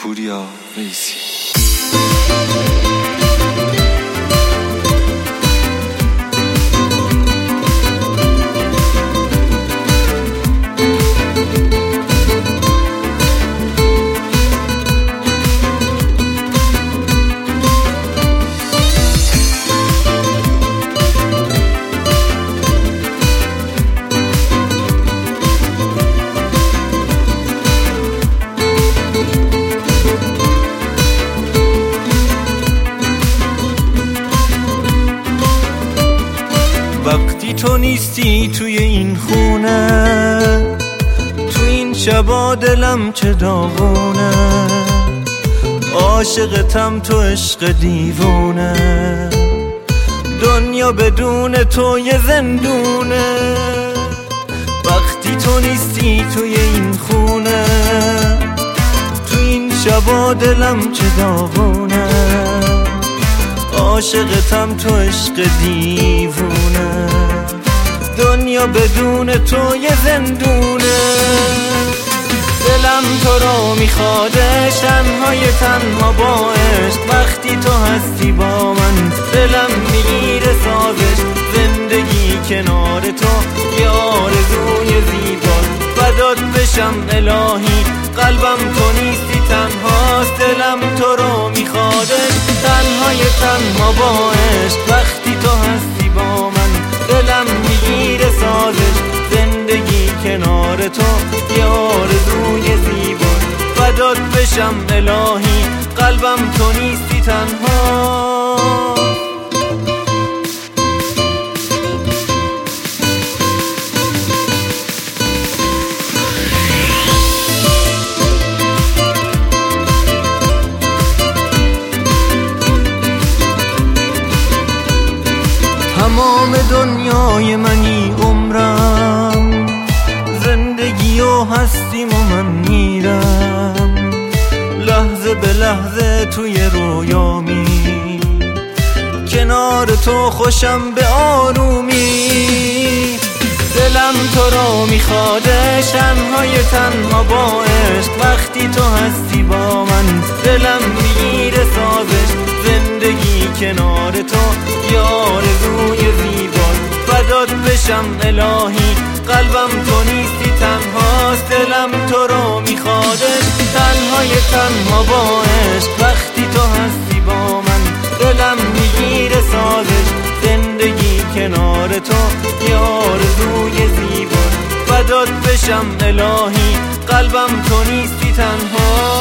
پوریا ویسی. وقتی تو نیستی توی این خونه، تو این شبا دلم چه داغونه، عاشقتم تو عشق دیوونه، دنیا بدون تو یه زندونه. وقتی تو نیستی توی این خونه، تو این شبا دلم چه داغونه، عاشقتم تو عشق دیوونه، دنیا بدون تو یه زندونه. دلم تو رو میخوادش تنهای تنها با عشق، وقتی تو هستی با من دلم میگیره سازش، زندگی کنار تو یه آرزوی زیباست، فدات بشم الهی قلبم تو نیستی تنهاست. دلم تو رو میخوادش تنهای تنها با عشق، وقتی تو هستی با من دلم میگیره سازش، زندگی کنار تو یه آرزوی زیباست، فدات بشم الهی قلبم تو نیستی تنها. تمام دنیای منی عمرم، زندگی و هستیم و من میرم، لحظه به لحظه توی رویامی، کنار تو خوشم به آرومی. دلم تو رو میخوادش تنهای تنها با عشق، وقتی تو هستی با من دلم میگیره سازش، زندگی کنار تو یه آرزوی زیباست، فدات بشم الهی قلبم تو نیستی تنهاست. دلم تو رو میخوادش تنهای تنها با عشق، وقتی تو هستی با من دلم میگیره سازش، زندگی کنار تو یه آرزوی زیباست، فدات بشم الهی قلبم تو نیستی تنها.